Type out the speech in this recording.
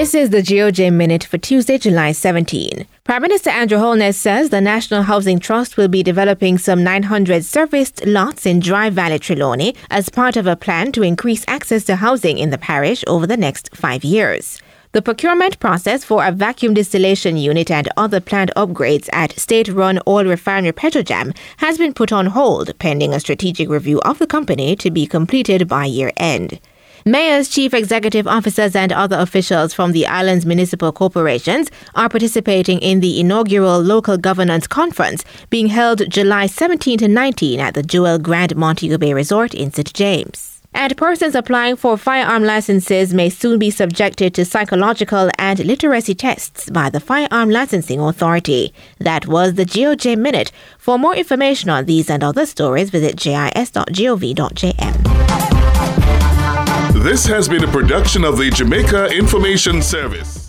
This is the GeoJ Minute for Tuesday, July 17. Prime Minister Andrew Holness says the National Housing Trust will be developing some 900 serviced lots in Dry Valley, Trelawney as part of a plan to increase access to housing in the parish over the next 5 years. The procurement process for a vacuum distillation unit and other plant upgrades at state-run oil refinery Petrojam has been put on hold pending a strategic review of the company to be completed by year-end. Mayors, chief executive officers and other officials from the island's municipal corporations are participating in the inaugural Local Governance Conference being held July 17 to 19 at the Jewel Grand Montego Bay Resort in St. James. And persons applying for firearm licenses may soon be subjected to psychological and literacy tests by the Firearm Licensing Authority. That was the GeoJ Minute. For more information on these and other stories, visit jis.gov.jm. This has been a production of the Jamaica Information Service.